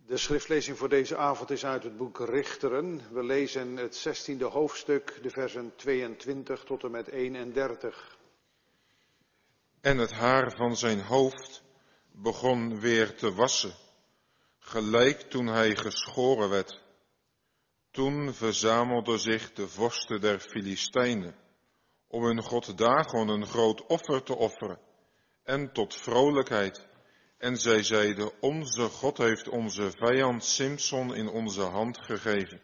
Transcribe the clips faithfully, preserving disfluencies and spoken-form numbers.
De schriftlezing voor deze avond is uit het boek Richteren. We lezen het zestiende hoofdstuk, de versen tweeëntwintig tot en met eenendertig. En het haar van zijn hoofd begon weer te wassen, gelijk toen hij geschoren werd. Toen verzamelden zich de vorsten der Filistijnen om hun god Dagon een groot offer te offeren en tot vrolijkheid. En zij zeiden, onze God heeft onze vijand Simson in onze hand gegeven.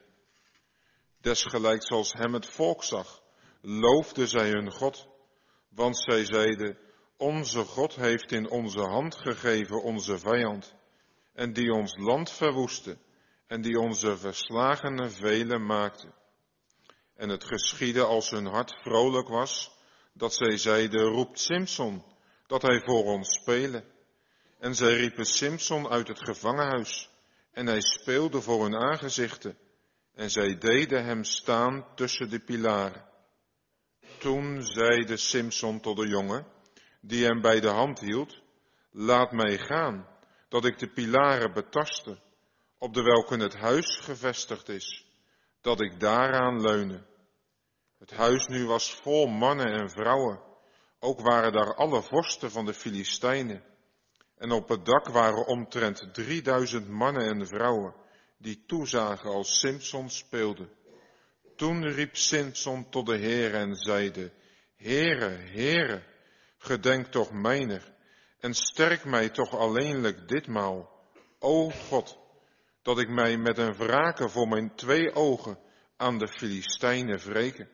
Desgelijks als hem het volk zag, loofden zij hun God, want zij zeiden, onze God heeft in onze hand gegeven onze vijand, en die ons land verwoestte, en die onze verslagenen velen maakte. En het geschiedde als hun hart vrolijk was, dat zij zeiden, roept Simson, dat hij voor ons spelen. En zij riepen Simson uit het gevangenhuis, en hij speelde voor hun aangezichten, en zij deden hem staan tussen de pilaren. Toen zeide Simson tot de jongen, die hem bij de hand hield, laat mij gaan, dat ik de pilaren betaste, op de welke het huis gevestigd is, dat ik daaraan leune. Het huis nu was vol mannen en vrouwen, ook waren daar alle vorsten van de Filistijnen. En op het dak waren omtrent drieduizend mannen en vrouwen, die toezagen als Simson speelde. Toen riep Simson tot de Heere en zeide, Heere, Heere, gedenk toch mijner, en sterk mij toch alleenlijk ditmaal, o God, dat ik mij met een wrake voor mijn twee ogen aan de Filistijnen wreke.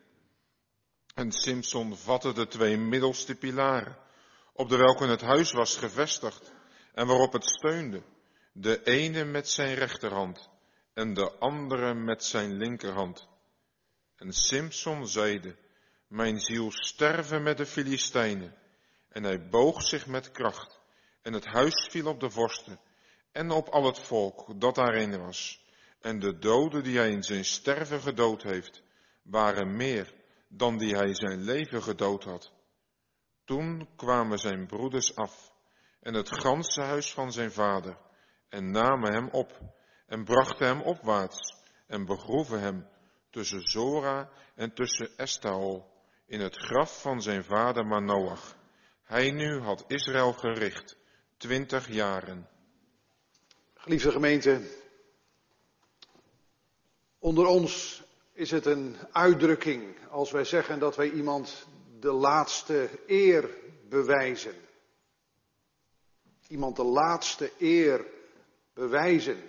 En Simson vatte de twee middelste pilaren, op de welke het huis was gevestigd en waarop het steunde, de ene met zijn rechterhand en de andere met zijn linkerhand. En Simson zeide, mijn ziel sterven met de Filistijnen. En hij boog zich met kracht en het huis viel op de vorsten en op al het volk dat daarin was. En de doden die hij in zijn sterven gedood heeft, waren meer dan die hij zijn leven gedood had. Toen kwamen zijn broeders af en het ganse huis van zijn vader en namen hem op en brachten hem opwaarts en begroeven hem tussen Zora en tussen Estaol in het graf van zijn vader Manoach. Hij nu had Israël gericht, twintig jaren. Geliefde gemeente, onder ons is het een uitdrukking als wij zeggen dat wij iemand de laatste eer bewijzen. Iemand de laatste eer bewijzen.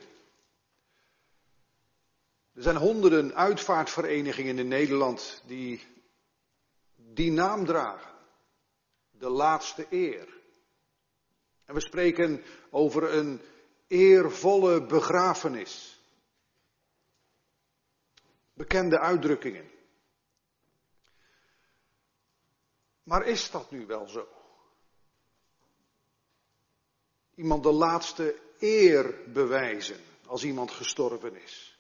Er zijn honderden uitvaartverenigingen in Nederland die die naam dragen. De laatste eer. En we spreken over een eervolle begrafenis. Bekende uitdrukkingen. Maar is dat nu wel zo? Iemand de laatste eer bewijzen als iemand gestorven is.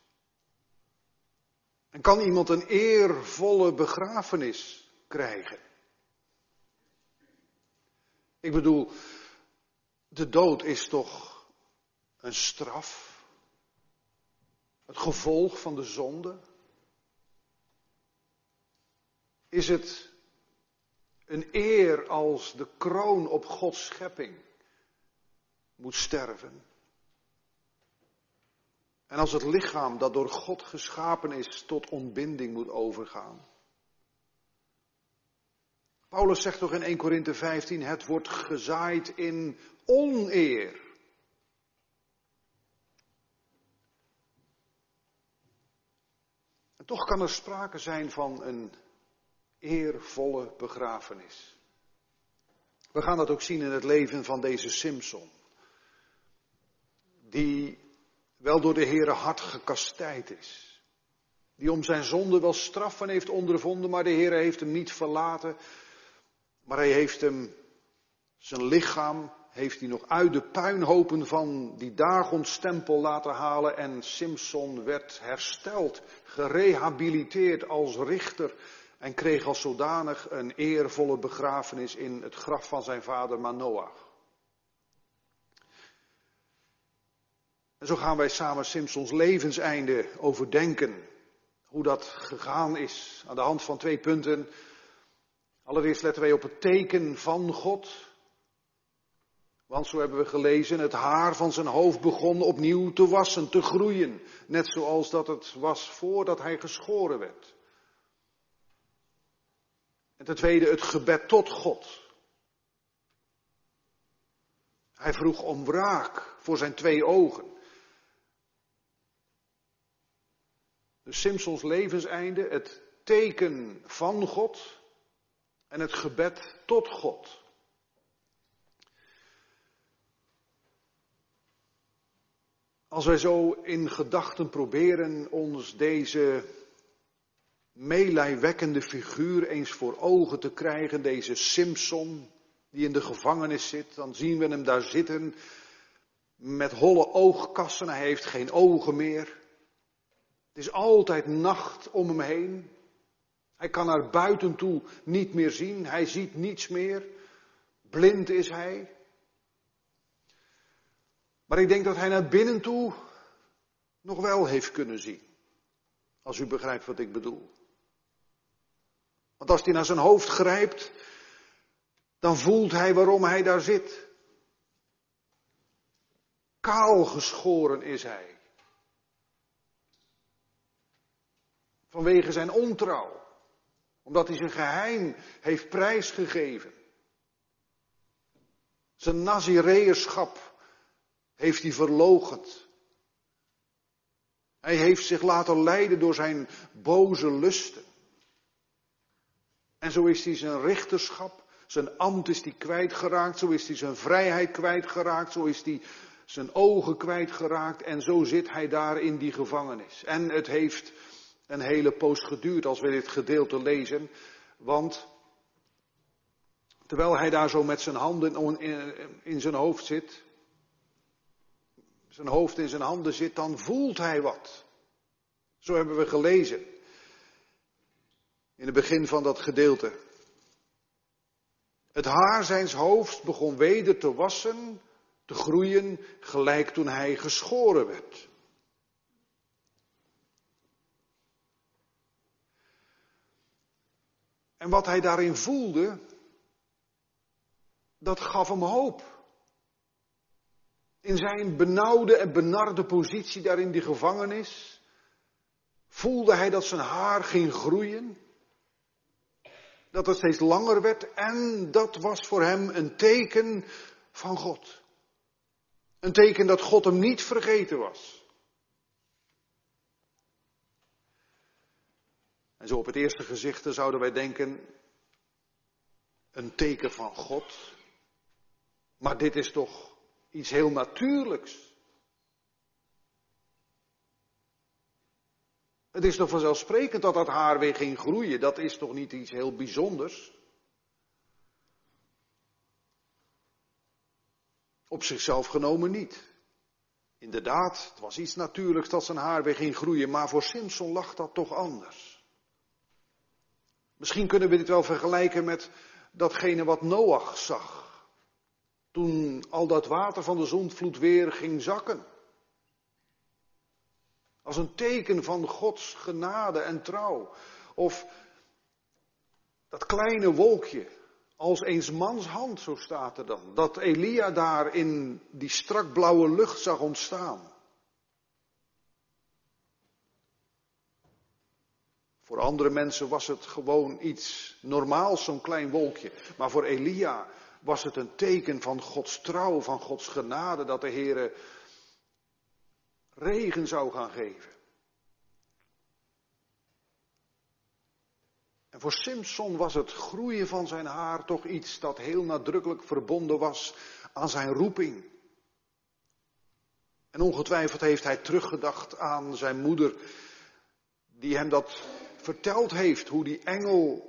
En kan iemand een eervolle begrafenis krijgen? Ik bedoel, de dood is toch een straf? Het gevolg van de zonde? Is het een eer als de kroon op Gods schepping moet sterven? En als het lichaam dat door God geschapen is tot ontbinding moet overgaan? Paulus zegt toch in Eerste Korinthe vijftien, het wordt gezaaid in oneer. En toch kan er sprake zijn van een eervolle begrafenis. We gaan dat ook zien in het leven van deze Simson. Die wel door de Heere hard gekastijd is. Die om zijn zonde wel straffen heeft ondervonden, maar de Heere heeft hem niet verlaten. Maar hij heeft hem, zijn lichaam, heeft hij nog uit de puinhopen van die Dagonstempel laten halen. En Simson werd hersteld, gerehabiliteerd als richter. En kreeg als zodanig een eervolle begrafenis in het graf van zijn vader Manoach. En zo gaan wij samen Simsons levenseinde overdenken. Hoe dat gegaan is aan de hand van twee punten. Allereerst letten wij op het teken van God. Want zo hebben we gelezen, het haar van zijn hoofd begon opnieuw te wassen, te groeien. Net zoals dat het was voordat hij geschoren werd. En ten tweede het gebed tot God. Hij vroeg om wraak voor zijn twee ogen. Dus Simsons levenseinde, het teken van God en het gebed tot God. Als wij zo in gedachten proberen ons deze meelijwekkende figuur eens voor ogen te krijgen, deze Simson die in de gevangenis zit, dan zien we hem daar zitten met holle oogkassen, hij heeft geen ogen meer. Het is altijd nacht om hem heen. Hij kan naar buiten toe niet meer zien, hij ziet niets meer. Blind is hij. Maar ik denk dat hij naar binnen toe nog wel heeft kunnen zien. Als u begrijpt wat ik bedoel. Want als hij naar zijn hoofd grijpt, dan voelt hij waarom hij daar zit. Kaal geschoren is hij. Vanwege zijn ontrouw. Omdat hij zijn geheim heeft prijsgegeven. Zijn nazireërschap heeft hij verloochend. Hij heeft zich laten leiden door zijn boze lusten. En zo is hij zijn richterschap, zijn ambt is hij kwijtgeraakt, zo is hij zijn vrijheid kwijtgeraakt, zo is hij zijn ogen kwijtgeraakt en zo zit hij daar in die gevangenis. En het heeft een hele poos geduurd als we dit gedeelte lezen, want terwijl hij daar zo met zijn handen in zijn hoofd zit, zijn hoofd in zijn handen zit, dan voelt hij wat. Zo hebben we gelezen. In het begin van dat gedeelte. Het haar zijns hoofds begon weder te wassen, te groeien, gelijk toen hij geschoren werd. En wat hij daarin voelde, dat gaf hem hoop. In zijn benauwde en benarde positie daar in die gevangenis, voelde hij dat zijn haar ging groeien. Dat het steeds langer werd en dat was voor hem een teken van God. Een teken dat God hem niet vergeten was. En zo op het eerste gezicht zouden wij denken, een teken van God. Maar dit is toch iets heel natuurlijks. Het is toch vanzelfsprekend dat dat haar weer ging groeien. Dat is toch niet iets heel bijzonders? Op zichzelf genomen niet. Inderdaad, het was iets natuurlijks dat zijn haar weer ging groeien. Maar voor Simson lag dat toch anders. Misschien kunnen we dit wel vergelijken met datgene wat Noach zag. Toen al dat water van de zondvloed weer ging zakken. Als een teken van Gods genade en trouw. Of dat kleine wolkje, als eens mans hand, zo staat er dan. Dat Elia daar in die strak blauwe lucht zag ontstaan. Voor andere mensen was het gewoon iets normaals, zo'n klein wolkje. Maar voor Elia was het een teken van Gods trouw, van Gods genade, dat de Heere regen zou gaan geven. En voor Simson was het groeien van zijn haar toch iets dat heel nadrukkelijk verbonden was aan zijn roeping. En ongetwijfeld heeft hij teruggedacht aan zijn moeder, die hem dat verteld heeft, hoe die engel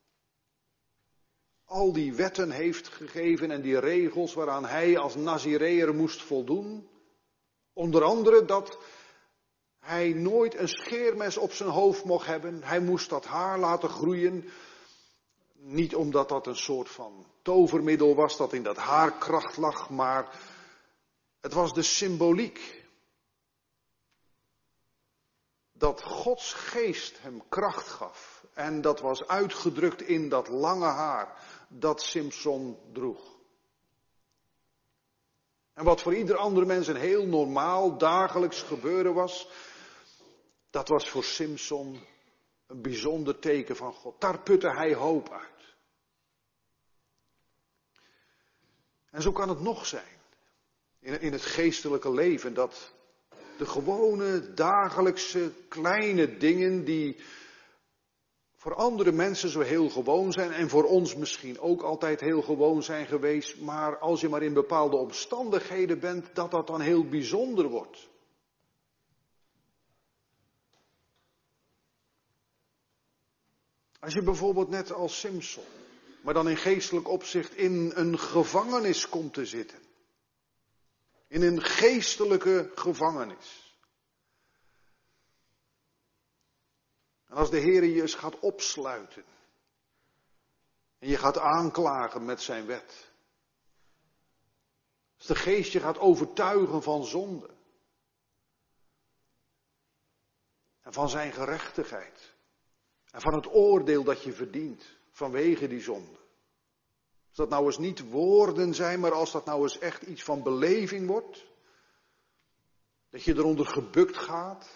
al die wetten heeft gegeven en die regels waaraan hij als Nazireër moest voldoen. Onder andere dat hij nooit een scheermes op zijn hoofd mocht hebben. Hij moest dat haar laten groeien. Niet omdat dat een soort van tovermiddel was dat in dat haar kracht lag, maar het was de symboliek dat Gods geest hem kracht gaf. En dat was uitgedrukt in dat lange haar dat Simson droeg. En wat voor ieder andere mens een heel normaal dagelijks gebeuren was, dat was voor Simson een bijzonder teken van God. Daar putte hij hoop uit. En zo kan het nog zijn in, in het geestelijke leven, dat de gewone dagelijkse kleine dingen die voor andere mensen zo heel gewoon zijn en voor ons misschien ook altijd heel gewoon zijn geweest, maar als je maar in bepaalde omstandigheden bent, dat dat dan heel bijzonder wordt. Als je bijvoorbeeld net als Simson, maar dan in geestelijk opzicht in een gevangenis komt te zitten. In een geestelijke gevangenis. En als de Heer je eens gaat opsluiten. En je gaat aanklagen met zijn wet. Als de geest je gaat overtuigen van zonde. En van zijn gerechtigheid. En van het oordeel dat je verdient vanwege die zonde. Als dat nou eens niet woorden zijn, maar als dat nou eens echt iets van beleving wordt. Dat je eronder gebukt gaat.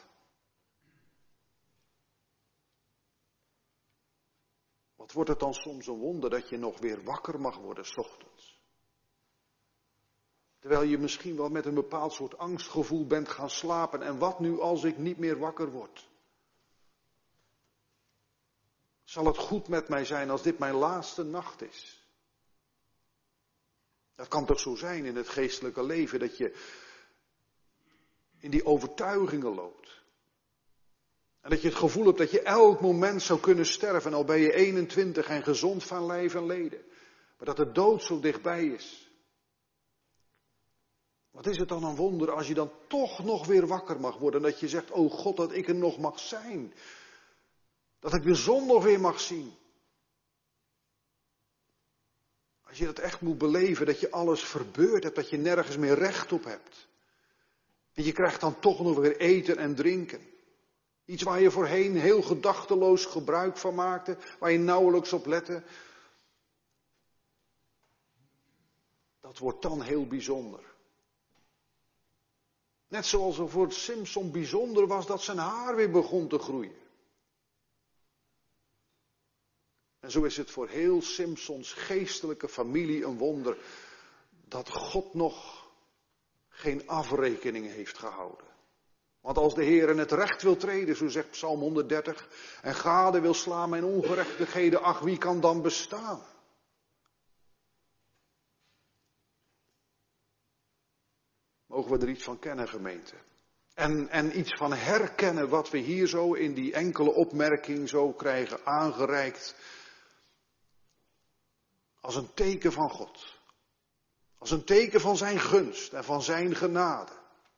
Wat wordt het dan soms een wonder dat je nog weer wakker mag worden 's ochtends. Terwijl je misschien wel met een bepaald soort angstgevoel bent gaan slapen. En wat nu als ik niet meer wakker word? Zal het goed met mij zijn als dit mijn laatste nacht is? Dat kan toch zo zijn in het geestelijke leven, dat je in die overtuigingen loopt. En dat je het gevoel hebt dat je elk moment zou kunnen sterven, al ben je eenentwintig en gezond van lijf en leden. Maar dat de dood zo dichtbij is. Wat is het dan een wonder als je dan toch nog weer wakker mag worden. Dat je zegt, oh God, dat ik er nog mag zijn. Dat ik de zon nog weer mag zien. Als je dat echt moet beleven, dat je alles verbeurd hebt, dat je nergens meer recht op hebt. En je krijgt dan toch nog weer eten en drinken. Iets waar je voorheen heel gedachteloos gebruik van maakte, waar je nauwelijks op lette. Dat wordt dan heel bijzonder. Net zoals er voor Simson bijzonder was dat zijn haar weer begon te groeien. En zo is het voor heel Simsons geestelijke familie een wonder dat God nog geen afrekening heeft gehouden. Want als de Heer in het recht wil treden, zo zegt Psalm honderddertig, en gade wil slaan mijn ongerechtigheden, ach, wie kan dan bestaan? Mogen we er iets van kennen, gemeente? En, en iets van herkennen wat we hier zo in die enkele opmerking zo krijgen aangereikt. Als een teken van God. Als een teken van zijn gunst en van zijn genade.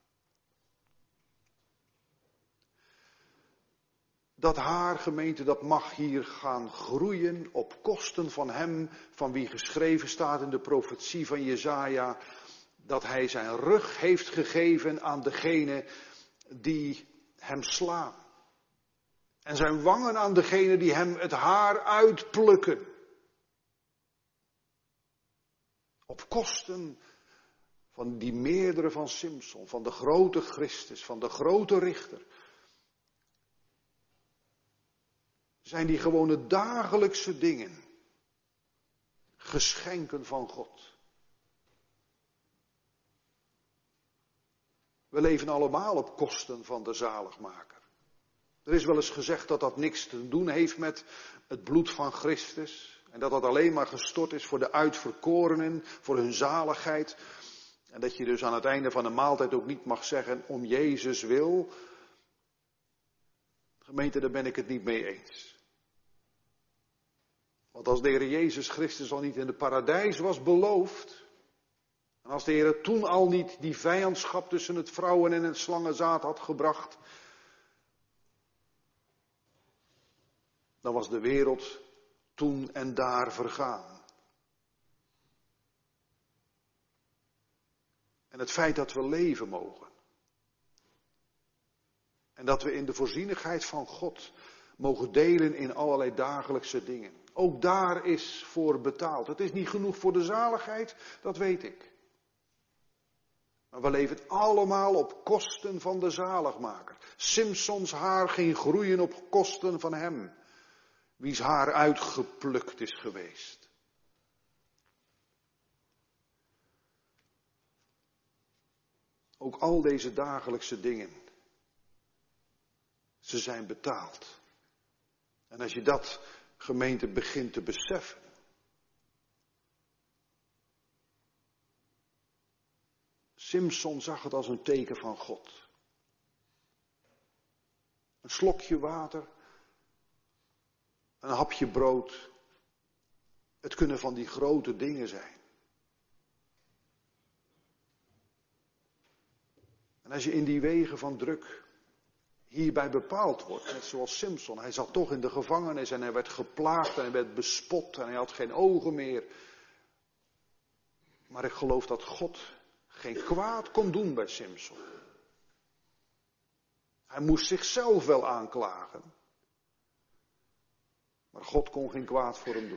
Dat haar, gemeente, dat mag hier gaan groeien op kosten van hem, van wie geschreven staat in de profetie van Jesaja, dat hij zijn rug heeft gegeven aan degene die hem slaan. En zijn wangen aan degene die hem het haar uitplukken. Op kosten van die meerdere van Simson, van de grote Christus, van de grote richter. Zijn die gewone dagelijkse dingen geschenken van God. We leven allemaal op kosten van de zaligmaker. Er is wel eens gezegd dat dat niks te doen heeft met het bloed van Christus. En dat dat alleen maar gestort is voor de uitverkorenen, voor hun zaligheid. En dat je dus aan het einde van de maaltijd ook niet mag zeggen om Jezus wil. Gemeente, daar ben ik het niet mee eens. Want als de Heer Jezus Christus al niet in het paradijs was beloofd. En als de Heer toen al niet die vijandschap tussen het vrouwen- en het slangenzaad had gebracht. Dan was de wereld toen en daar vergaan. En het feit dat we leven mogen. En dat we in de voorzienigheid van God mogen delen in allerlei dagelijkse dingen. Ook daar is voor betaald. Het is niet genoeg voor de zaligheid, dat weet ik. Maar we leven het allemaal op kosten van de zaligmaker. Simsons haar ging groeien op kosten van hem, wie's haar uitgeplukt is geweest. Ook al deze dagelijkse dingen, ze zijn betaald. En als je dat, gemeente, begint te beseffen. Simson zag het als een teken van God. Een slokje water, een hapje brood. Het kunnen van die grote dingen zijn. En als je in die wegen van druk hierbij bepaald wordt, net zoals Simson. Hij zat toch in de gevangenis en hij werd geplaagd en hij werd bespot en hij had geen ogen meer. Maar ik geloof dat God geen kwaad kon doen bij Simson. Hij moest zichzelf wel aanklagen. Maar God kon geen kwaad voor hem doen.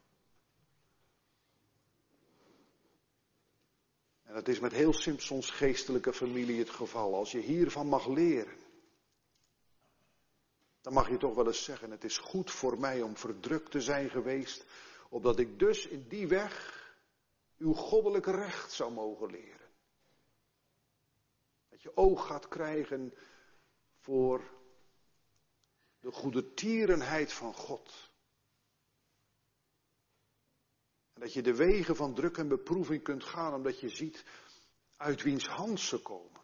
En dat is met heel Simsons geestelijke familie het geval. Als je hiervan mag leren, dan mag je toch wel eens zeggen, het is goed voor mij om verdrukt te zijn geweest, opdat ik dus in die weg uw goddelijke recht zou mogen leren. Dat je oog gaat krijgen voor de goedertierenheid van God. En dat je de wegen van druk en beproeving kunt gaan, omdat je ziet uit wiens hand ze komen.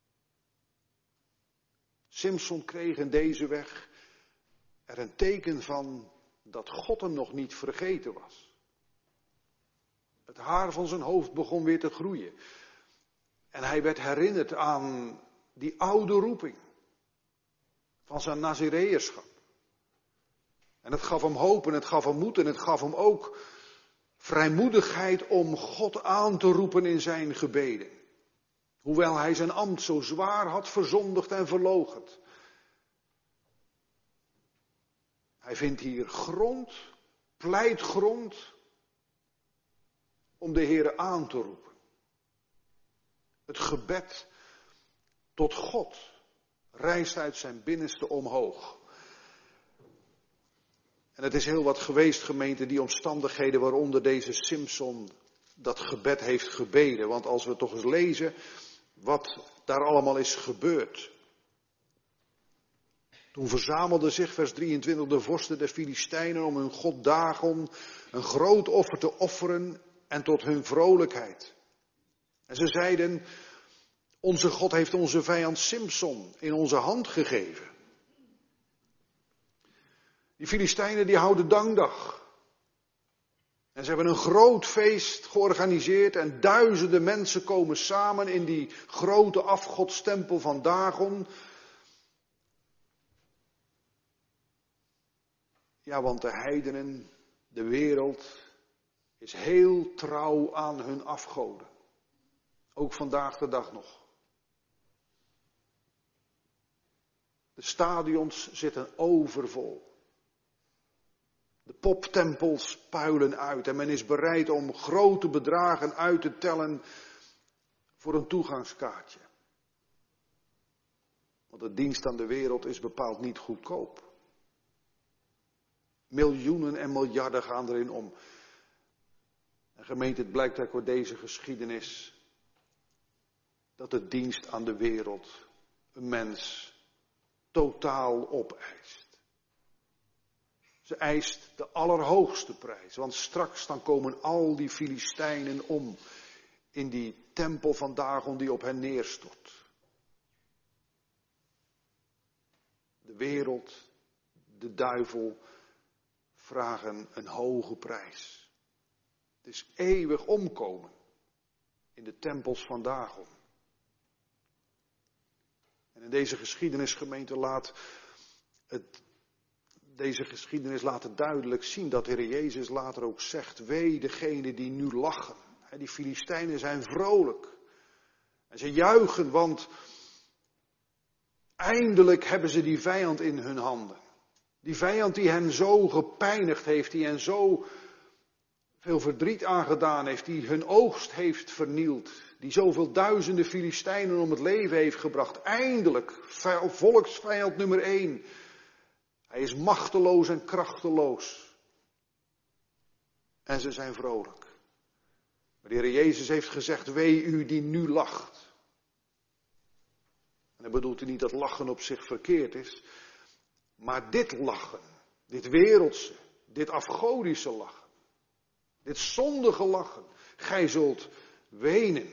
Simson kreeg in deze weg er een teken van dat God hem nog niet vergeten was. Het haar van zijn hoofd begon weer te groeien. En hij werd herinnerd aan die oude roeping van zijn Nazireërschap. En het gaf hem hoop en het gaf hem moed en het gaf hem ook vrijmoedigheid om God aan te roepen in zijn gebeden. Hoewel hij zijn ambt zo zwaar had verzondigd en verloochend. Hij vindt hier grond, pleitgrond, om de Heere aan te roepen. Het gebed tot God rijst uit zijn binnenste omhoog. En het is heel wat geweest, gemeente, die omstandigheden waaronder deze Simson dat gebed heeft gebeden. Want als we toch eens lezen wat daar allemaal is gebeurd. Toen verzamelden zich, vers drieëntwintig, de vorsten der Filistijnen om hun god Dagon een groot offer te offeren en tot hun vrolijkheid. En ze zeiden, onze God heeft onze vijand Simson in onze hand gegeven. Die Filistijnen die houden dankdag. En ze hebben een groot feest georganiseerd en duizenden mensen komen samen in die grote afgodstempel van Dagon. Ja, want de heidenen, de wereld, is heel trouw aan hun afgoden. Ook vandaag de dag nog. De stadions zitten overvol. De poptempels puilen uit en men is bereid om grote bedragen uit te tellen voor een toegangskaartje. Want de dienst aan de wereld is bepaald niet goedkoop. Miljoenen en miljarden gaan erin om. En gemeente, het blijkt uit deze geschiedenis dat de dienst aan de wereld een mens totaal opeist. Ze eist de allerhoogste prijs, want straks dan komen al die Filistijnen om in die tempel van Dagon die op hen neerstort. De wereld, de duivel vragen een hoge prijs. Het is eeuwig omkomen in de tempels van Dagon. En in deze geschiedenisgemeente laat het Deze geschiedenis laat het duidelijk zien dat de Heer Jezus later ook zegt, wee degenen die nu lachen. Die Filistijnen zijn vrolijk. En ze juichen, want Eindelijk hebben ze die vijand in hun handen. Die vijand die hen zo gepijnigd heeft, die hen zo veel verdriet aangedaan heeft, die hun oogst heeft vernield, die zoveel duizenden Filistijnen om het leven heeft gebracht. Eindelijk, volksvijand nummer één. Hij is machteloos en krachteloos. En ze zijn vrolijk. Maar de Heer Jezus heeft gezegd, wee u die nu lacht. En dan bedoelt hij niet dat lachen op zich verkeerd is. Maar dit lachen, dit wereldse, dit afgodische lachen. Dit zondige lachen. Gij zult wenen.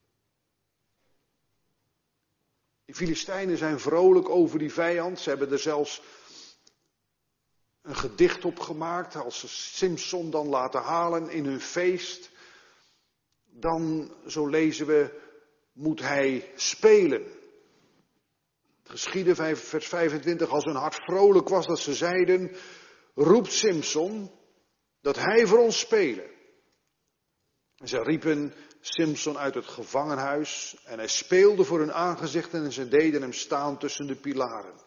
Die Filistijnen zijn vrolijk over die vijand. Ze hebben er zelfs een gedicht op gemaakt. Als ze Simson dan laten halen in hun feest. Dan, zo lezen we, moet hij spelen. Het geschiedde, vers vijfentwintig, als hun hart vrolijk was dat ze zeiden, roept Simson dat hij voor ons spelen. En ze riepen Simson uit het gevangenhuis en hij speelde voor hun aangezichten en ze deden hem staan tussen de pilaren.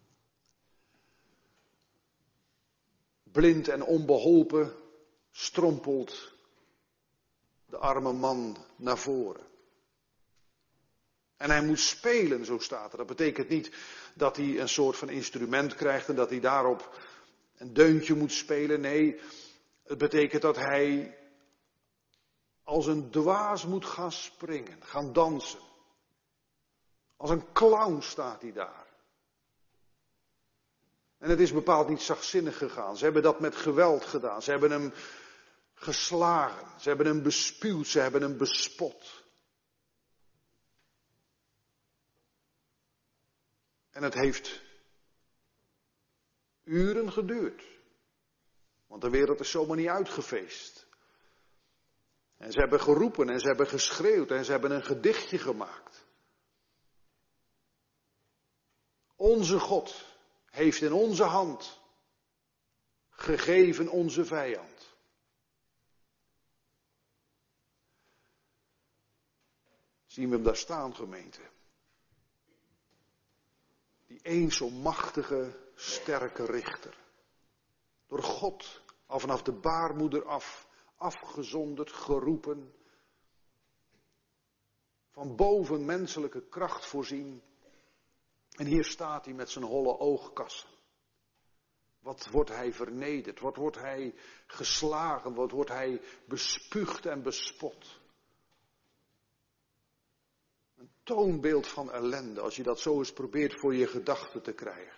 Blind en onbeholpen strompelt de arme man naar voren. En hij moet spelen, zo staat er. Dat betekent niet dat hij een soort van instrument krijgt en dat hij daarop een deuntje moet spelen. Nee, het betekent dat hij als een dwaas moet gaan springen, gaan dansen. Als een clown staat hij daar. En het is bepaald niet zachtzinnig gegaan. Ze hebben dat met geweld gedaan. Ze hebben hem geslagen. Ze hebben hem bespuwd. Ze hebben hem bespot. En het heeft uren geduurd. Want de wereld is zomaar niet uitgefeest. En ze hebben geroepen en ze hebben geschreeuwd en ze hebben een gedichtje gemaakt. Onze God heeft in onze hand gegeven onze vijand. Zien we hem daar staan, gemeente? Die eens zo machtige, sterke richter. Door God al vanaf de baarmoeder af, afgezonderd, geroepen. Van boven menselijke kracht voorzien. En hier staat hij met zijn holle oogkassen. Wat wordt hij vernederd, wat wordt hij geslagen, wat wordt hij bespuugd en bespot. Een toonbeeld van ellende, als je dat zo eens probeert voor je gedachten te krijgen.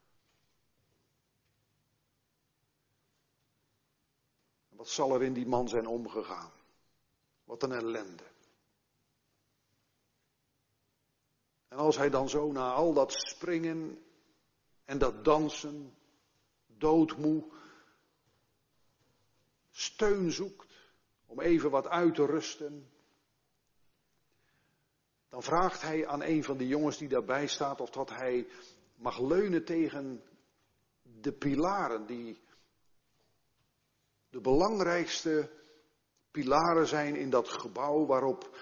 Wat zal er in die man zijn omgegaan? Wat een ellende. En als hij dan zo na al dat springen en dat dansen, doodmoe, steun zoekt om even wat uit te rusten, dan vraagt hij aan een van de jongens die daarbij staat of dat hij mag leunen tegen de pilaren die de belangrijkste pilaren zijn in dat gebouw waarop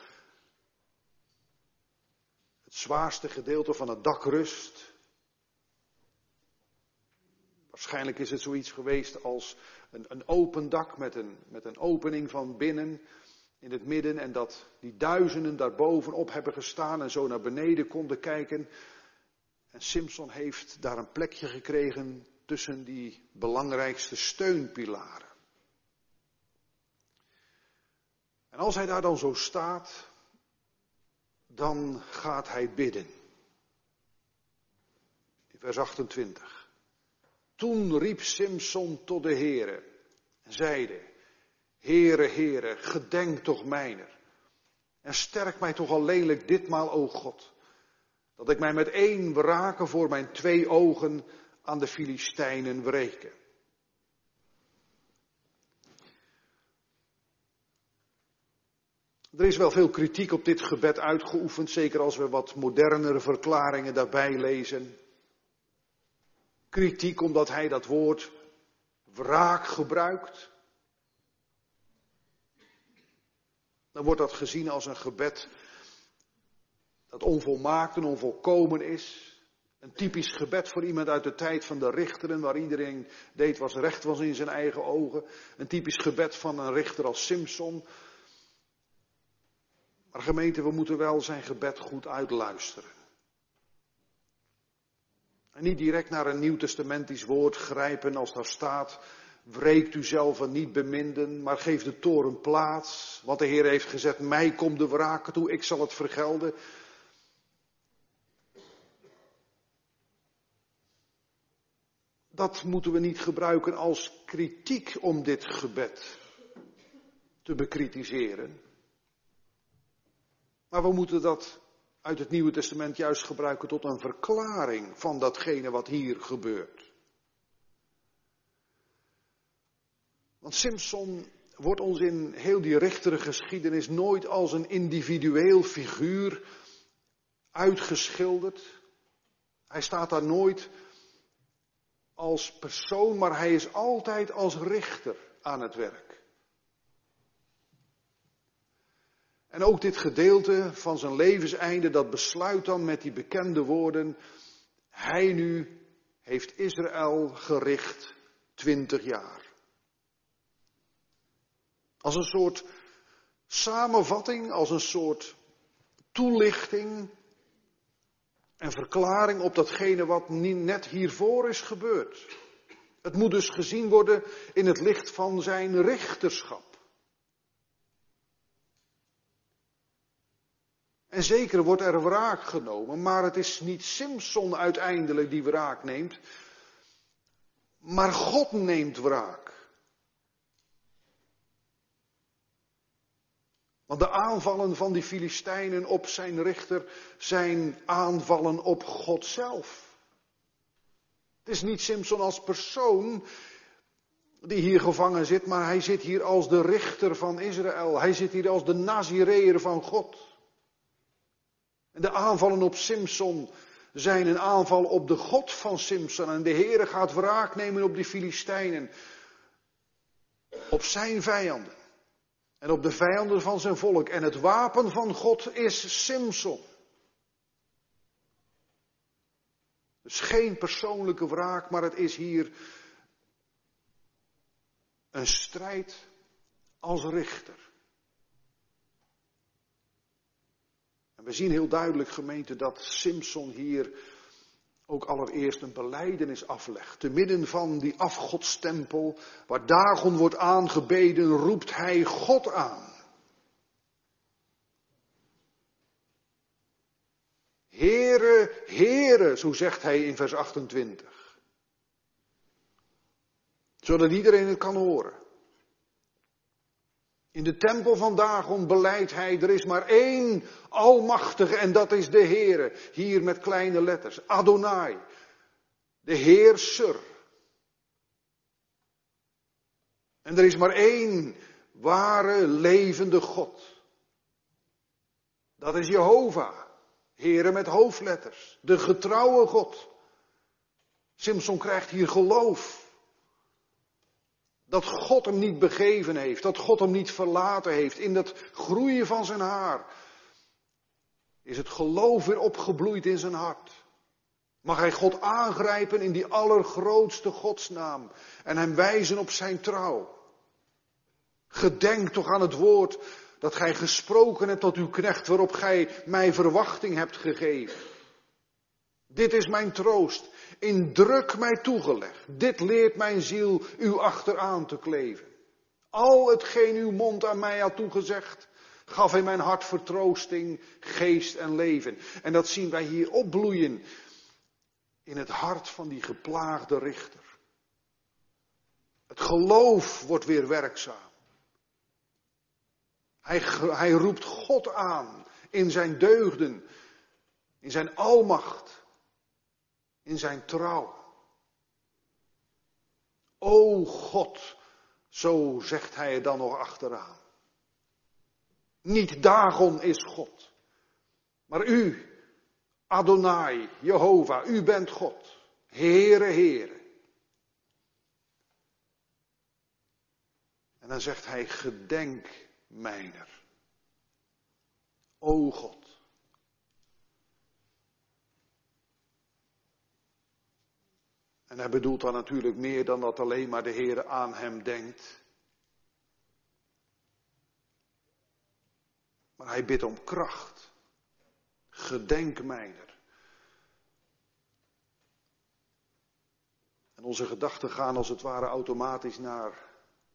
het zwaarste gedeelte van het dak rust. Waarschijnlijk is het zoiets geweest als een, een open dak met een, met een opening van binnen in het midden en dat die duizenden daarbovenop hebben gestaan en zo naar beneden konden kijken. En Simson heeft daar een plekje gekregen tussen die belangrijkste steunpilaren. En als hij daar dan zo staat, dan gaat hij bidden. In vers achtentwintig. Toen riep Simson tot de Heere en zeide, Heere, Heere, gedenk toch mijner. En sterk mij toch alleenlijk ditmaal, o God, dat ik mij met één wrake voor mijn twee ogen aan de Filistijnen wreke. Er is wel veel kritiek op dit gebed uitgeoefend, zeker als we wat modernere verklaringen daarbij lezen. Kritiek omdat hij dat woord wraak gebruikt. Dan wordt dat gezien als een gebed dat onvolmaakt en onvolkomen is. Een typisch gebed voor iemand uit de tijd van de richteren, waar iedereen deed wat recht was in zijn eigen ogen. Een typisch gebed van een richter als Simson. Maar gemeente, we moeten wel zijn gebed goed uitluisteren. En niet direct naar een nieuwtestamentisch woord grijpen als daar staat: wreekt u zelf en niet beminden, maar geef de toorn plaats. Want de Heer heeft gezegd: mij komt de wraak toe, ik zal het vergelden. Dat moeten we niet gebruiken als kritiek om dit gebed te bekritiseren. Maar we moeten dat uit het Nieuwe Testament juist gebruiken tot een verklaring van datgene wat hier gebeurt. Want Simson wordt ons in heel die rechtere geschiedenis nooit als een individueel figuur uitgeschilderd. Hij staat daar nooit als persoon, maar hij is altijd als richter aan het werk. En ook dit gedeelte van zijn levenseinde, dat besluit dan met die bekende woorden: hij nu heeft Israël gericht twintig jaar. Als een soort samenvatting, als een soort toelichting en verklaring op datgene wat net hiervoor is gebeurd. Het moet dus gezien worden in het licht van zijn richterschap. En zeker wordt er wraak genomen, maar het is niet Simson uiteindelijk die wraak neemt, maar God neemt wraak. Want de aanvallen van die Filistijnen op zijn richter zijn aanvallen op God zelf. Het is niet Simson als persoon die hier gevangen zit, maar hij zit hier als de richter van Israël. Hij zit hier als de Nazireër van God. En de aanvallen op Simson zijn een aanval op de God van Simson. En de Heere gaat wraak nemen op die Filistijnen. Op zijn vijanden. En op de vijanden van zijn volk. En het wapen van God is Simson. Dus geen persoonlijke wraak, maar het is hier een strijd als richter. En we zien heel duidelijk, gemeente, dat Simson hier ook allereerst een belijdenis aflegt. Te midden van die afgodstempel, waar Dagon wordt aangebeden, roept hij God aan. Heere, Heere, zo zegt hij in vers achtentwintig. Zodat iedereen het kan horen. In de tempel van Dagon beleidt hij, er is maar één almachtige en dat is de Heere. Hier met kleine letters, Adonai, de Heerser. En er is maar één ware levende God. Dat is Jehovah, Heere met hoofdletters, de getrouwe God. Simson krijgt hier geloof. Dat God hem niet begeven heeft, dat God hem niet verlaten heeft. In dat groeien van zijn haar is het geloof weer opgebloeid in zijn hart. Mag hij God aangrijpen in die allergrootste godsnaam en hem wijzen op zijn trouw. Gedenk toch aan het woord dat gij gesproken hebt tot uw knecht, waarop gij mij verwachting hebt gegeven. Dit is mijn troost, in druk mij toegelegd. Dit leert mijn ziel u achteraan te kleven. Al hetgeen uw mond aan mij had toegezegd, gaf in mijn hart vertroosting, geest en leven. En dat zien wij hier opbloeien in het hart van die geplaagde richter. Het geloof wordt weer werkzaam. Hij, hij roept God aan in zijn deugden, in zijn almacht, in zijn trouw. O God, zo zegt hij er dan nog achteraan. Niet Dagon is God, maar u, Adonai, Jehovah, u bent God, Heere, Heere. En dan zegt hij, gedenk mijner, o God. En hij bedoelt dan natuurlijk meer dan dat alleen maar de Heer aan hem denkt. Maar hij bidt om kracht. Gedenk mijner. En onze gedachten gaan als het ware automatisch naar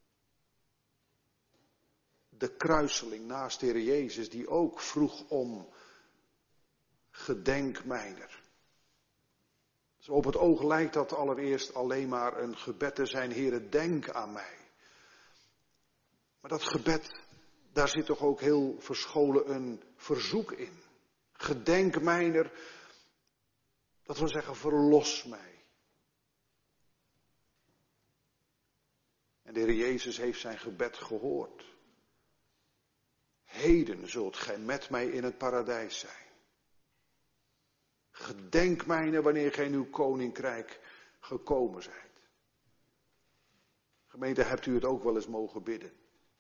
de kruiseling naast de Heer Jezus, die ook vroeg om gedenk mijner. Zo op het oog lijkt dat allereerst alleen maar een gebed te zijn, Heere, denk aan mij. Maar dat gebed, daar zit toch ook heel verscholen een verzoek in. Gedenk mijner, dat wil zeggen verlos mij. En de Heer Jezus heeft zijn gebed gehoord. Heden zult gij met mij in het paradijs zijn. Gedenk mijner wanneer gij in uw koninkrijk gekomen zijt. Gemeente, hebt u het ook wel eens mogen bidden?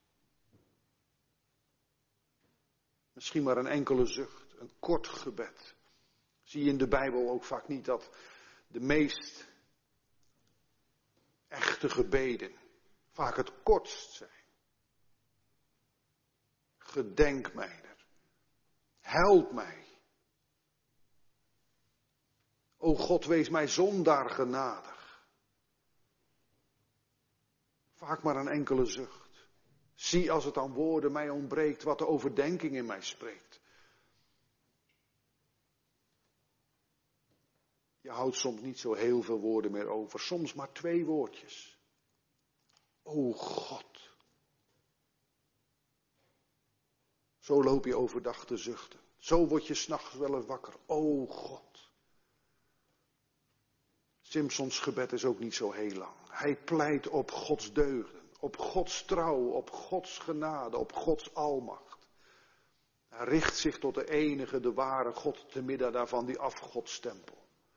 Misschien maar een enkele zucht, een kort gebed. Zie je in de Bijbel ook vaak niet dat de meest echte gebeden vaak het kortst zijn. Gedenk mijner. Help mij. O God, wees mij zondaar genadig. Vaak maar een enkele zucht. Zie als het aan woorden mij ontbreekt wat de overdenking in mij spreekt. Je houdt soms niet zo heel veel woorden meer over. Soms maar twee woordjes. O God. Zo loop je overdag te zuchten. Zo word je 's nachts wel eens wakker. O God. Simsons gebed is ook niet zo heel lang. Hij pleit op Gods deugden, op Gods trouw, op Gods genade, op Gods almacht. Hij richt zich tot de enige, de ware God, te midden daarvan die afgodstempel.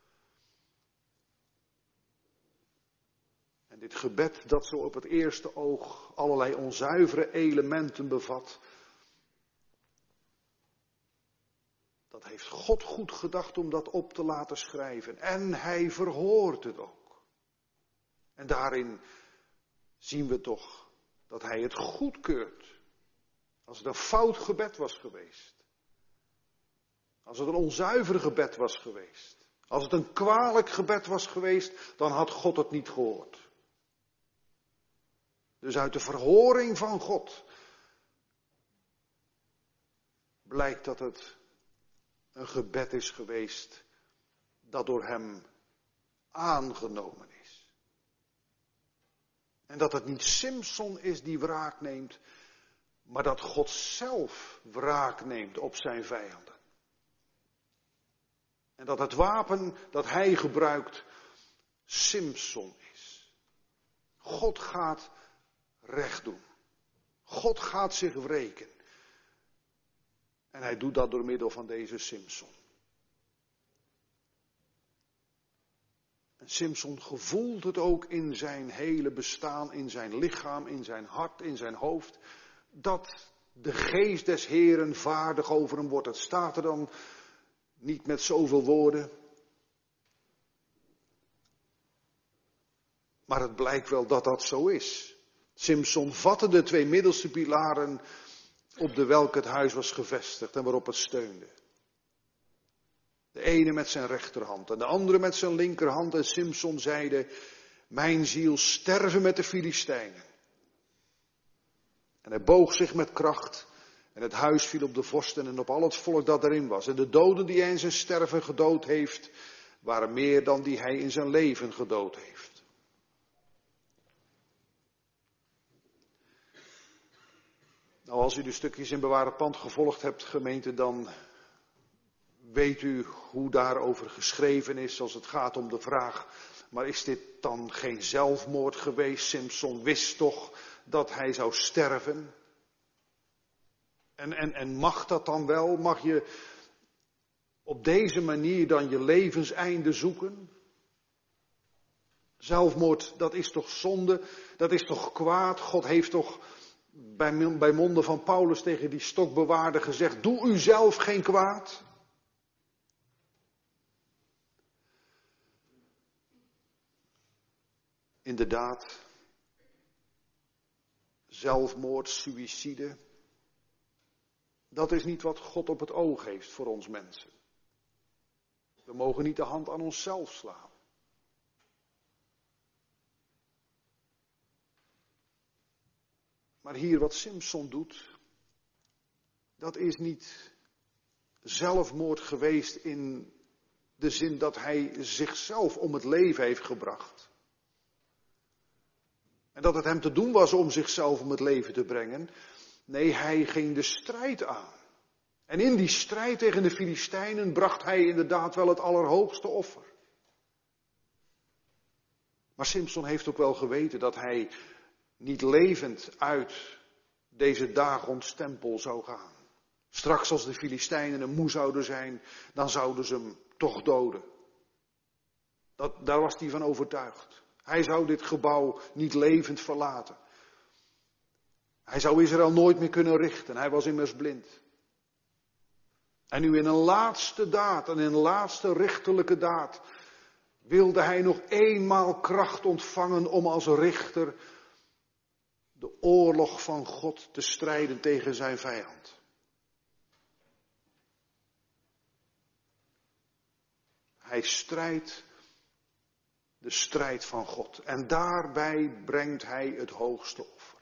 En dit gebed dat zo op het eerste oog allerlei onzuivere elementen bevat, dat heeft God goed gedacht om dat op te laten schrijven. En hij verhoort het ook. En daarin zien we toch dat hij het goedkeurt. Als het een fout gebed was geweest. Als het een onzuiver gebed was geweest. Als het een kwalijk gebed was geweest, dan had God het niet gehoord. Dus uit de verhoring van God blijkt dat het een gebed is geweest dat door hem aangenomen is. En dat het niet Simson is die wraak neemt, maar dat God zelf wraak neemt op zijn vijanden. En dat het wapen dat hij gebruikt Simson is. God gaat recht doen. God gaat zich wreken. En hij doet dat door middel van deze Simson. En Simson gevoelt het ook in zijn hele bestaan, in zijn lichaam, in zijn hart, in zijn hoofd, dat de geest des Heeren vaardig over hem wordt. Het staat er dan niet met zoveel woorden. Maar het blijkt wel dat dat zo is. Simson vatte de twee middelste pilaren op de welke het huis was gevestigd en waarop het steunde. De ene met zijn rechterhand en de andere met zijn linkerhand. En Simson zeide, mijn ziel sterven met de Filistijnen. En hij boog zich met kracht en het huis viel op de vorsten en op al het volk dat erin was. En de doden die hij in zijn sterven gedood heeft, waren meer dan die hij in zijn leven gedood heeft. Nou, als u de stukjes in Bewaar Pand gevolgd hebt, gemeente, dan weet u hoe daarover geschreven is als het gaat om de vraag, maar is dit dan geen zelfmoord geweest? Simson wist toch dat hij zou sterven? En, en, en mag dat dan wel? Mag je op deze manier dan je levenseinde zoeken? Zelfmoord, dat is toch zonde? Dat is toch kwaad? God heeft toch bij, bij monden van Paulus tegen die stokbewaarder gezegd, doe u zelf geen kwaad? inderdaad, zelfmoord, suïcide, dat is niet wat God op het oog heeft voor ons mensen. We mogen niet de hand aan onszelf slaan. Maar hier wat Simson doet, dat is niet zelfmoord geweest in de zin dat hij zichzelf om het leven heeft gebracht. En dat het hem te doen was om zichzelf om het leven te brengen. Nee, hij ging de strijd aan. En in die strijd tegen de Filistijnen bracht hij inderdaad wel het allerhoogste offer. Maar Simson heeft ook wel geweten dat hij niet levend uit deze Dagons tempel zou gaan. Straks als de Filistijnen hem moe zouden zijn, dan zouden ze hem toch doden. Dat, daar was hij van overtuigd. Hij zou dit gebouw niet levend verlaten. Hij zou Israël nooit meer kunnen richten. Hij was immers blind. En nu in een laatste daad, en in een laatste richterlijke daad, wilde hij nog eenmaal kracht ontvangen om als richter de oorlog van God te strijden tegen zijn vijand. Hij strijdt de strijd van God. En daarbij brengt hij het hoogste offer.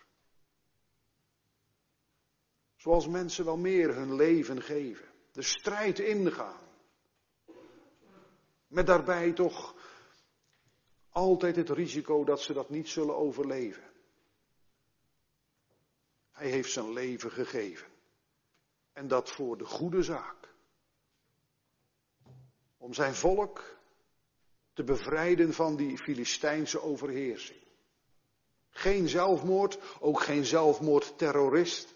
Zoals mensen wel meer hun leven geven. De strijd ingaan. Met daarbij toch altijd het risico dat ze dat niet zullen overleven. Hij heeft zijn leven gegeven. En dat voor de goede zaak. Om zijn volk te bevrijden van die Filistijnse overheersing. Geen zelfmoord, ook geen zelfmoordterrorist.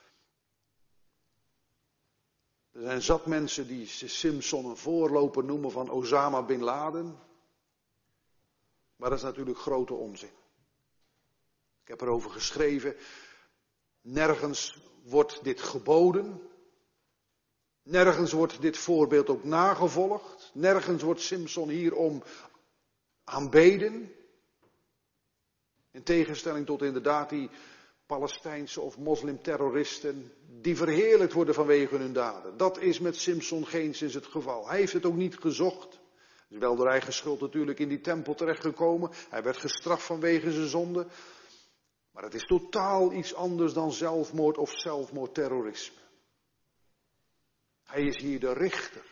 Er zijn zat mensen die Simson een voorloper noemen van Osama bin Laden. Maar dat is natuurlijk grote onzin. Ik heb erover geschreven. Nergens wordt dit geboden. Nergens wordt dit voorbeeld ook nagevolgd. Nergens wordt Simson hierom aanbeden. In tegenstelling tot inderdaad die Palestijnse of moslimterroristen die verheerlijkt worden vanwege hun daden. Dat is met Simson geenszins het geval. Hij heeft het ook niet gezocht. Hij is wel door eigen schuld natuurlijk in die tempel terechtgekomen. Hij werd gestraft vanwege zijn zonde. Maar het is totaal iets anders dan zelfmoord of zelfmoordterrorisme. Hij is hier de richter.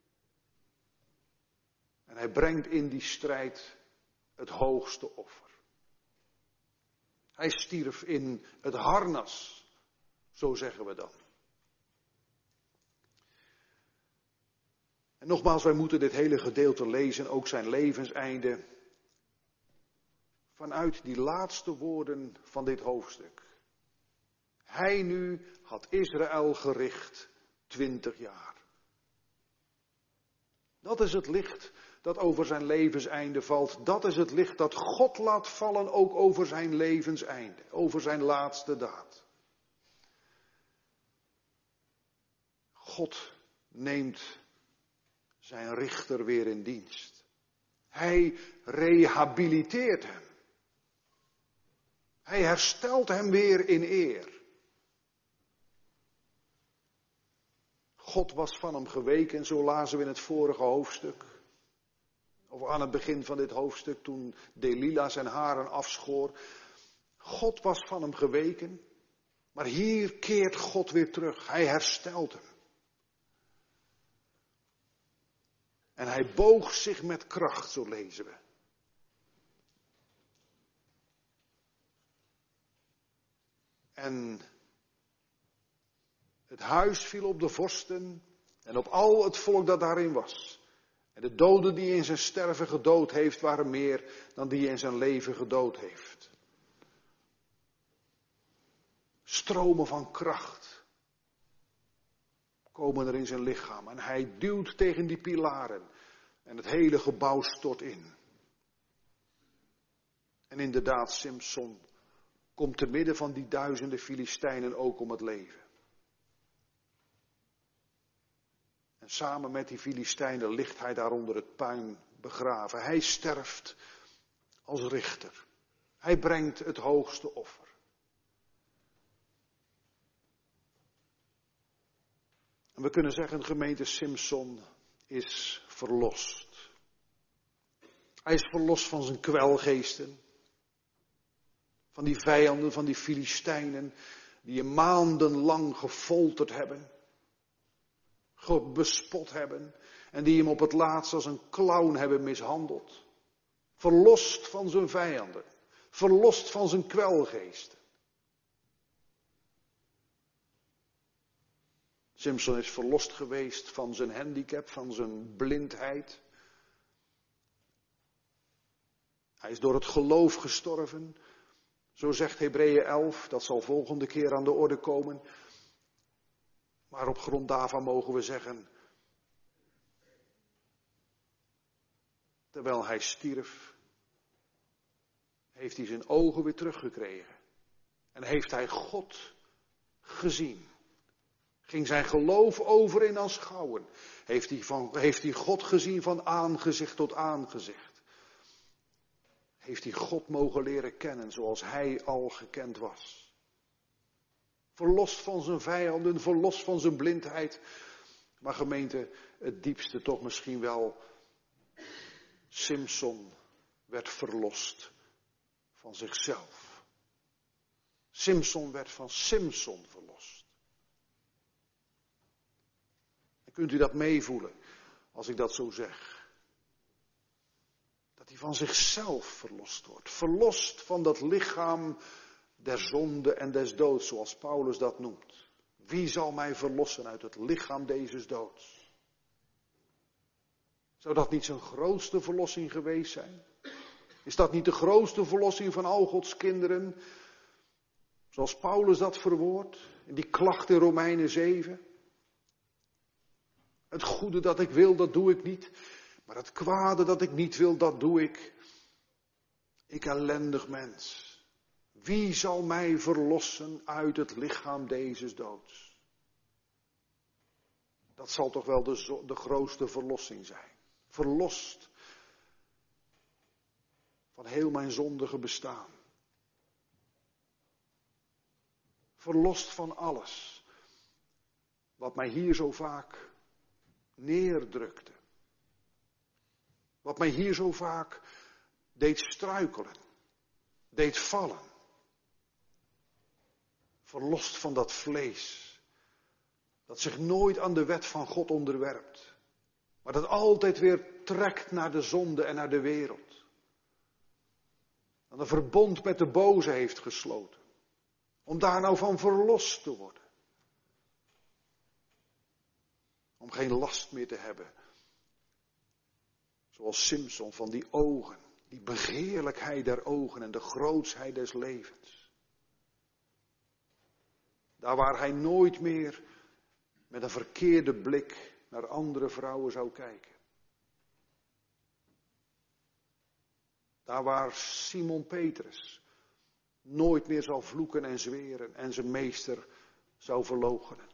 En hij brengt in die strijd het hoogste offer. Hij stierf in het harnas, zo zeggen we dan. En nogmaals, wij moeten dit hele gedeelte lezen, ook zijn levenseinde, vanuit die laatste woorden van dit hoofdstuk. Hij nu had Israël gericht twintig jaar. Dat is het licht dat over zijn levenseinde valt. Dat is het licht dat God laat vallen ook over zijn levenseinde. Over zijn laatste daad. God neemt zijn richter weer in dienst. Hij rehabiliteert hem. Hij herstelt hem weer in eer. God was van hem geweken, zo lazen we in het vorige hoofdstuk. Of aan het begin van dit hoofdstuk, toen Delila zijn haren afschoor. God was van hem geweken, maar hier keert God weer terug. Hij herstelt hem. En hij boog zich met kracht, zo lezen we. En het huis viel op de vorsten en op al het volk dat daarin was. En de doden die in zijn sterven gedood heeft, waren meer dan die in zijn leven gedood heeft. Stromen van kracht komen er in zijn lichaam. En hij duwt tegen die pilaren. En het hele gebouw stort in. En inderdaad, Simson komt te midden van die duizenden Filistijnen ook om het leven. En samen met die Filistijnen ligt hij daar onder het puin begraven. Hij sterft als richter. Hij brengt het hoogste offer. En we kunnen zeggen, gemeente, Simson is verlost. Hij is verlost van zijn kwelgeesten. Van die vijanden, van die Filistijnen, die hem maandenlang gefolterd hebben. Bespot hebben. En die hem op het laatst als een clown hebben mishandeld. Verlost van zijn vijanden. Verlost van zijn kwelgeesten. Simson is verlost geweest van zijn handicap, van zijn blindheid. Hij is door het geloof gestorven. Zo zegt Hebreeën elf, dat zal volgende keer aan de orde komen. Maar op grond daarvan mogen we zeggen, terwijl hij stierf, heeft hij zijn ogen weer teruggekregen. En heeft hij God gezien. Ging zijn geloof over in aanschouwen. Heeft hij, van, heeft hij God gezien van aangezicht tot aangezicht. Heeft hij God mogen leren kennen zoals hij al gekend was. Verlost van zijn vijanden, verlost van zijn blindheid. Maar gemeente, het diepste toch misschien wel. Simson werd verlost van zichzelf. Simson werd van Simson verlost. En kunt u dat meevoelen als ik dat zo zeg? Dat hij van zichzelf verlost wordt. Verlost van dat lichaam der zonde en des doods, zoals Paulus dat noemt. Wie zal mij verlossen uit het lichaam deze doods? Zou dat niet zijn grootste verlossing geweest zijn? Is dat niet de grootste verlossing van al Gods kinderen? Zoals Paulus dat verwoordt in die klacht in Romeinen zeven. Het goede dat ik wil, dat doe ik niet. Maar het kwade dat ik niet wil, dat doe ik. Ik ellendig mens. Wie zal mij verlossen uit het lichaam deze doods? Dat zal toch wel de, zo- de grootste verlossing zijn. Verlost van heel mijn zondige bestaan. Verlost van alles wat mij hier zo vaak neerdrukte. Wat mij hier zo vaak deed struikelen, deed vallen. Verlost van dat vlees, dat zich nooit aan de wet van God onderwerpt. Maar dat altijd weer trekt naar de zonde en naar de wereld. Dat een verbond met de boze heeft gesloten. Om daar nou van verlost te worden. Om geen last meer te hebben. Zoals Simson van die ogen. Die begeerlijkheid der ogen en de grootsheid des levens. Daar waar hij nooit meer met een verkeerde blik naar andere vrouwen zou kijken. Daar waar Simon Petrus nooit meer zal vloeken en zweren en zijn meester zou verloochenen.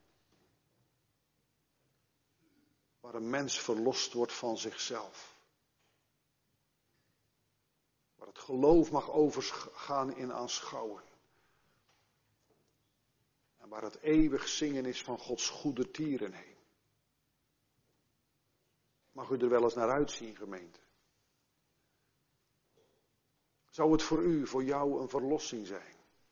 Waar een mens verlost wordt van zichzelf. Waar het geloof mag overgaan in aanschouwen. En waar het eeuwig zingen is van Gods goede tieren heen. Mag u er wel eens naar uitzien, gemeente? Zou het voor u, voor jou een verlossing zijn?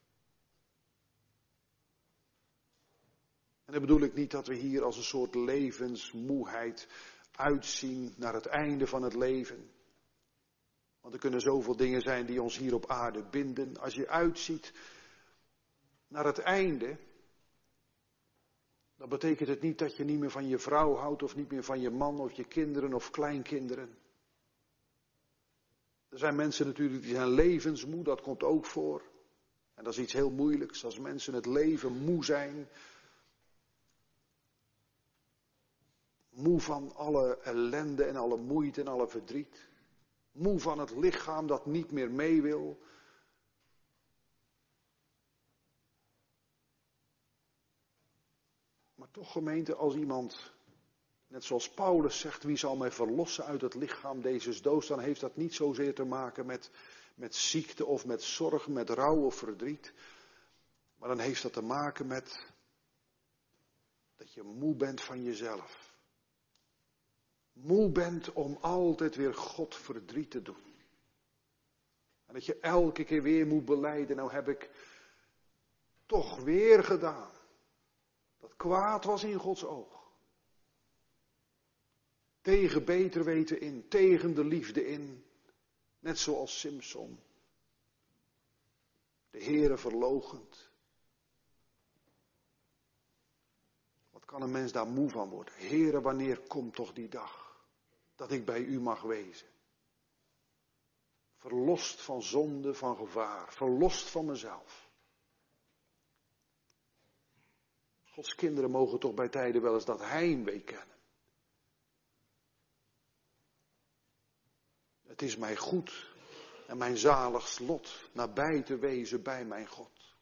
En dan bedoel ik niet dat we hier als een soort levensmoeheid uitzien naar het einde van het leven. Want er kunnen zoveel dingen zijn die ons hier op aarde binden. Als je uitziet naar het einde, dan betekent het niet dat je niet meer van je vrouw houdt of niet meer van je man of je kinderen of kleinkinderen. Er zijn mensen natuurlijk die zijn levensmoe, dat komt ook voor. En dat is iets heel moeilijks, als mensen het leven moe zijn. Moe van alle ellende en alle moeite en alle verdriet. Moe van het lichaam dat niet meer mee wil. Maar toch, gemeente, als iemand Net zoals Paulus zegt, wie zal mij verlossen uit het lichaam deze doods, dan heeft dat niet zozeer te maken met, met ziekte of met zorg, met rouw of verdriet. Maar dan heeft dat te maken met dat je moe bent van jezelf. Moe bent om altijd weer God verdriet te doen. En dat je elke keer weer moet belijden, nou heb ik toch weer gedaan. Dat kwaad was in Gods oog. Tegen beter weten in, tegen de liefde in. Net zoals Simson. De Heere verloochend. Wat kan een mens daar moe van worden? Heere, wanneer komt toch die dag dat ik bij u mag wezen? Verlost van zonde, van gevaar. Verlost van mezelf. Gods kinderen mogen toch bij tijden wel eens dat heimwee kennen. Het is mij goed en mijn zaligst lot nabij te wezen bij mijn God.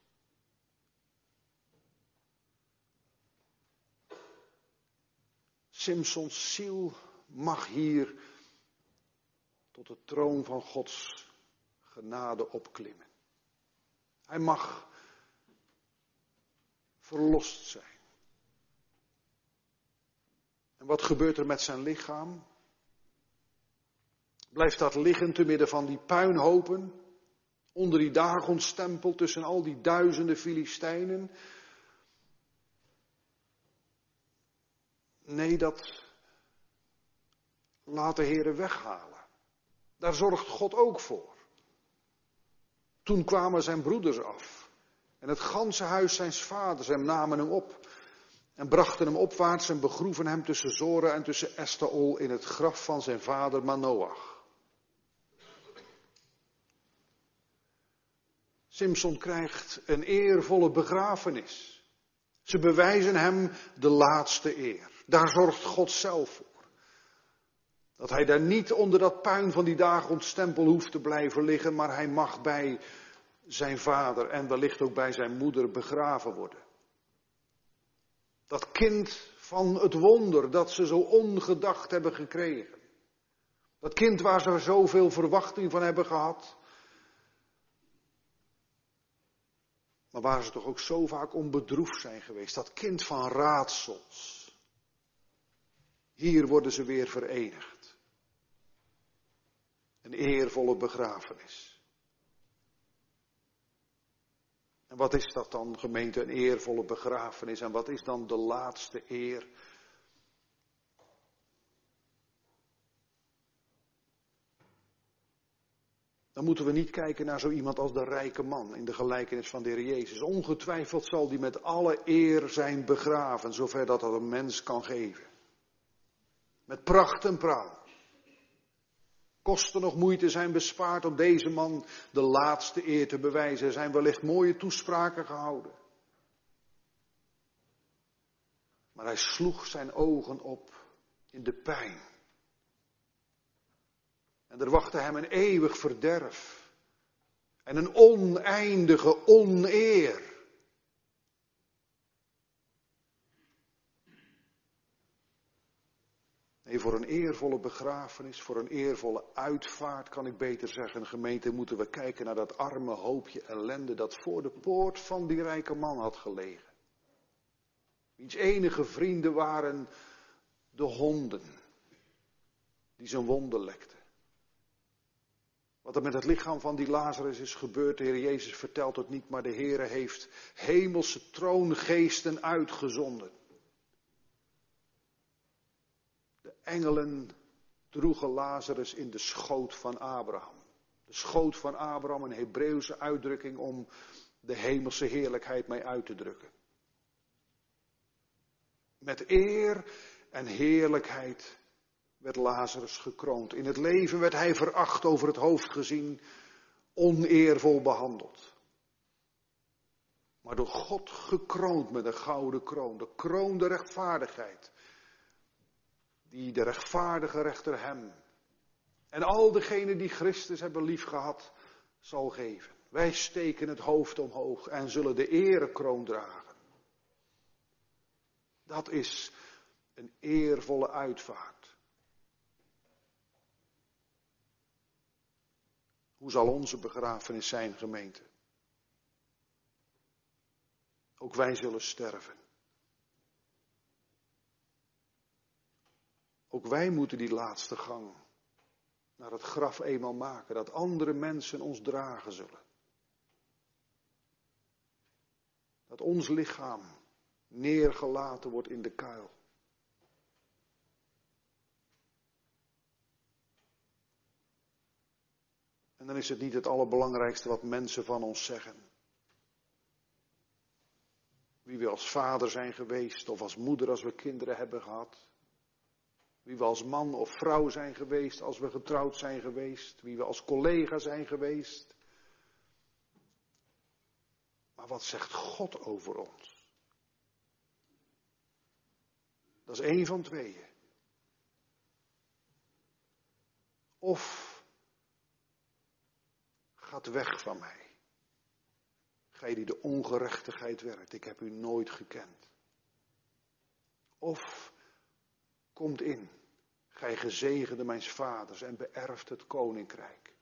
Simsons ziel mag hier tot de troon van Gods genade opklimmen. Hij mag verlost zijn. En wat gebeurt er met zijn lichaam? Blijft dat liggen te midden van die puinhopen, onder die Dagonstempel tussen al die duizenden Filistijnen? Nee, dat laat de Heere weghalen. Daar zorgt God ook voor. Toen kwamen zijn broeders af en het ganse huis zijns vaders en namen hem op en brachten hem opwaarts en begroeven hem tussen Zora en tussen Estaol in het graf van zijn vader Manoach. Simson krijgt een eervolle begrafenis. Ze bewijzen hem de laatste eer. Daar zorgt God zelf voor. Dat hij daar niet onder dat puin van die Dagonstempel hoeft te blijven liggen, maar hij mag bij zijn vader en wellicht ook bij zijn moeder begraven worden. Dat kind van het wonder dat ze zo ongedacht hebben gekregen. Dat kind waar ze zoveel verwachting van hebben gehad. Maar waar ze toch ook zo vaak om bedroefd zijn geweest. Dat kind van raadsels. Hier worden ze weer verenigd. Een eervolle begrafenis. En wat is dat dan, gemeente, een eervolle begrafenis? En wat is dan de laatste eer? Dan moeten we niet kijken naar zo iemand als de rijke man in de gelijkenis van de Heer Jezus. Ongetwijfeld zal die met alle eer zijn begraven, zover dat dat een mens kan geven. Met pracht en praal. Kosten nog moeite zijn bespaard om deze man de laatste eer te bewijzen. Er zijn wellicht mooie toespraken gehouden. Maar hij sloeg zijn ogen op in de pijn. En er wachtte hem een eeuwig verderf. En een oneindige oneer. Nee, voor een eervolle begrafenis, voor een eervolle uitvaart, kan ik beter zeggen, gemeente, moeten we kijken naar dat arme hoopje ellende dat voor de poort van die rijke man had gelegen. Wiens enige vrienden waren de honden, die zijn wonden lekten. Wat er met het lichaam van die Lazarus is gebeurd, de Heer Jezus vertelt het niet, maar de Heer heeft hemelse troongeesten uitgezonden. De engelen droegen Lazarus in de schoot van Abraham. De schoot van Abraham, een Hebreeuwse uitdrukking om de hemelse heerlijkheid mee uit te drukken. Met eer en heerlijkheid werd Lazarus gekroond. In het leven werd hij veracht, over het hoofd gezien, oneervol behandeld. Maar door God gekroond met een gouden kroon, de kroon der rechtvaardigheid, die de rechtvaardige rechter hem en al degenen die Christus hebben liefgehad zal geven. Wij steken het hoofd omhoog en zullen de erekroon dragen. Dat is een eervolle uitvaart. Hoe zal onze begrafenis zijn, gemeente? Ook wij zullen sterven. Ook wij moeten die laatste gang naar het graf eenmaal maken, dat andere mensen ons dragen zullen. Dat ons lichaam neergelaten wordt in de kuil. En dan is het niet het allerbelangrijkste wat mensen van ons zeggen. Wie we als vader zijn geweest of als moeder als we kinderen hebben gehad. Wie we als man of vrouw zijn geweest als we getrouwd zijn geweest. Wie we als collega zijn geweest. Maar wat zegt God over ons? Dat is één van tweeën. Of gaat weg van mij. Gij die de ongerechtigheid werkt, ik heb u nooit gekend. Of komt in, gij gezegende mijns vaders en beërft het koninkrijk.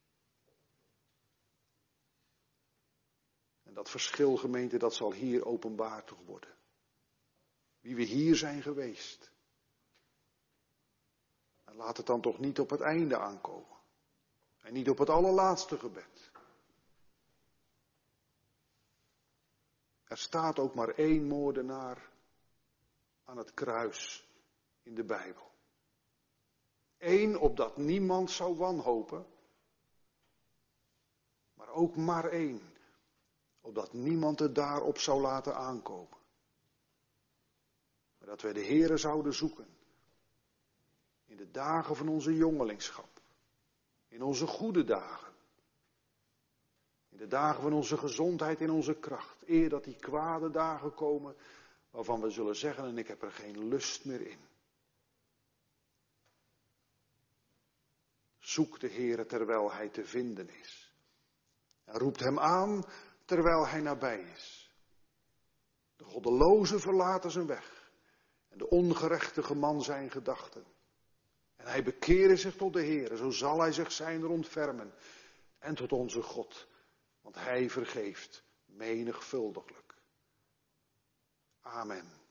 En dat verschil, gemeente, dat zal hier openbaar toch worden. Wie we hier zijn geweest. En laat het dan toch niet op het einde aankomen. En niet op het allerlaatste gebed. Er staat ook maar één moordenaar aan het kruis in de Bijbel. Eén opdat niemand zou wanhopen. Maar ook maar één. Opdat niemand het daarop zou laten aankomen. Maar dat wij de Heere zouden zoeken. In de dagen van onze jongelingschap. In onze goede dagen. In de dagen van onze gezondheid en onze kracht. Eer dat die kwade dagen komen. Waarvan we zullen zeggen, en ik heb er geen lust meer in. Zoek de Heere terwijl hij te vinden is. En roept hem aan terwijl hij nabij is. De goddeloze verlaten zijn weg. En de ongerechtige man zijn gedachten. En hij bekeerde zich tot de Heere, zo zal hij zich zijn ontfermen. En tot onze God, want hij vergeeft menigvuldiglijk. Amen.